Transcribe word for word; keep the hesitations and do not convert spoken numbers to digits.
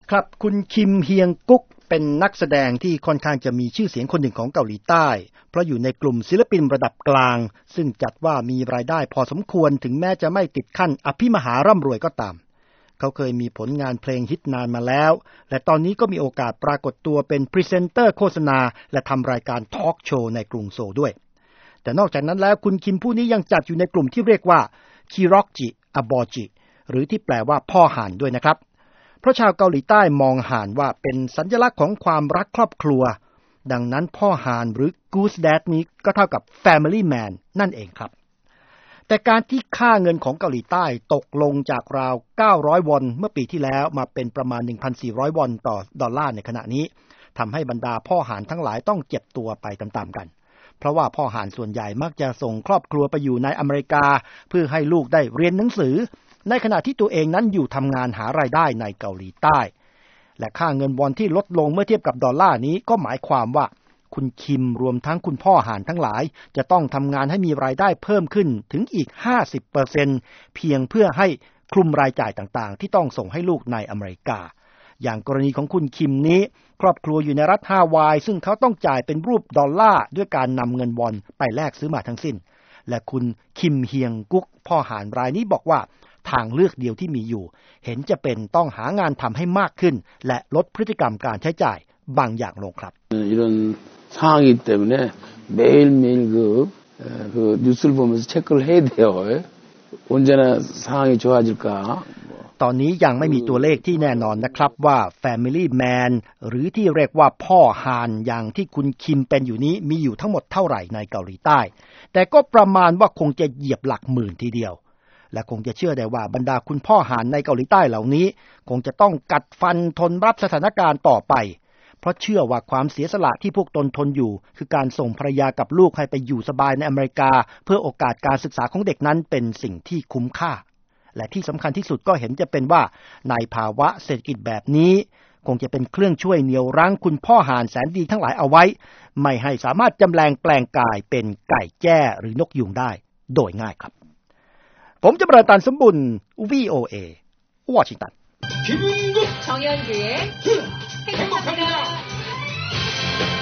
ครับคุณคิมเฮียงกุ๊กเป็นนักแสดงที่ค่อนข้างจะมีชื่อเสียงคนหนึ่งของเกาหลีใต้เพราะอยู่ในกลุ่มศิลปินระดับกลางซึ่งจัดว่ามีรายได้พอสมควรถึงแม้จะไม่ติดขั้นอภิมหาร่ำรวยก็ตามเขาเคยมีผลงานเพลงฮิตนานมาแล้วและตอนนี้ก็มีโอกาสปรากฏตัวเป็นพรีเซนเตอร์โฆษณาและทำรายการทอล์กโชว์ในกรุงโซลด้วยแต่นอกจากนั้นแล้วคุณคิมผู้นี้ยังจัดอยู่ในกลุ่มที่เรียกว่าคิร็อกจิอะบอจิหรือที่แปลว่าพ่อห่านด้วยนะครับเพราะชาวเกาหลีใต้มองห่านว่าเป็นสัญลักษณ์ของความรักครอบครัวดังนั้นพ่อห่านหรือ Goose Dad นี้ก็เท่ากับ Family Man นั่นเองครับแต่การที่ค่าเงินของเกาหลีใต้ตกลงจากราวเก้าร้อยวอนเมื่อปีที่แล้วมาเป็นประมาณ หนึ่งพันสี่ร้อย วอนต่อดอลลาร์ในขณะนี้ทำให้บรรดาพ่อห่านทั้งหลายต้องเจ็บตัวไปตามๆกันเพราะว่าพ่อห่านส่วนใหญ่มักจะส่งครอบครัวไปอยู่ในอเมริกาเพื่อให้ลูกได้เรียนหนังสือในขณะที่ตัวเองนั้นอยู่ทำงานหารายได้ในเกาหลีใต้และค่าเงินวอนที่ลดลงเมื่อเทียบกับดอลลาร์นี้ก็หมายความว่าคุณคิมรวมทั้งคุณพ่อห่านทั้งหลายจะต้องทำงานให้มีรายได้เพิ่มขึ้นถึงอีก ห้าสิบเปอร์เซ็นต์ เพียงเพื่อให้คลุมรายจ่ายต่างๆที่ต้องส่งให้ลูกในอเมริกาอย่างกรณีของคุณคิมนี้ครอบครัวอยู่ในรัฐฮาวายซึ่งเขาต้องจ่ายเป็นรูปดอลลาร์ด้วยการนำเงินวอนไปแลกซื้อมาทั้งสิ้นและคุณคิมเฮียงกุ๊กพ่อห่านรายนี้บอกว่าทางเลือกเดียวที่มีอยู่เห็นจะเป็นต้องหางานทำให้มากขึ้นและลดพฤติกรรมการใช้จ่ายบางอย่างลงครับตอนนี้ยังไม่มีตัวเลขที่แน่นอนนะครับว่า Family Man หรือที่เรียกว่าพ่อห่านอย่างที่คุณคิมเป็นอยู่นี้มีอยู่ทั้งหมดเท่าไหร่ในเกาหลีใต้แต่ก็ประมาณว่าคงจะเหยียบหลักหมื่นทีเดียวและคงจะเชื่อได้ว่าบรรดาคุณพ่อห่านในเกาหลีใต้เหล่านี้คงจะต้องกัดฟันทนรับสถานการณ์ต่อไปเพราะเชื่อว่าความเสียสละที่พวกตนทนอยู่คือการส่งภรรยากับลูกให้ไปอยู่สบายในอเมริกาเพื่อโอกาสการศึกษาของเด็กนั้นเป็นสิ่งที่คุ้มค่าและที่สำคัญที่สุดก็เห็นจะเป็นว่าในภาวะเศรษฐกิจแบบนี้คงจะเป็นเครื่องช่วยเหนี่ยวรั้งคุณพ่อห่านแสนดีทั้งหลายเอาไว้ไม่ให้สามารถจำแรงแปลงกายเป็นไก่แจ้หรือนกยูงได้โดยง่ายครับผมจะประตันสมบุญ วี โอ เอ วอชิงตัน 정연주의 행복합니다.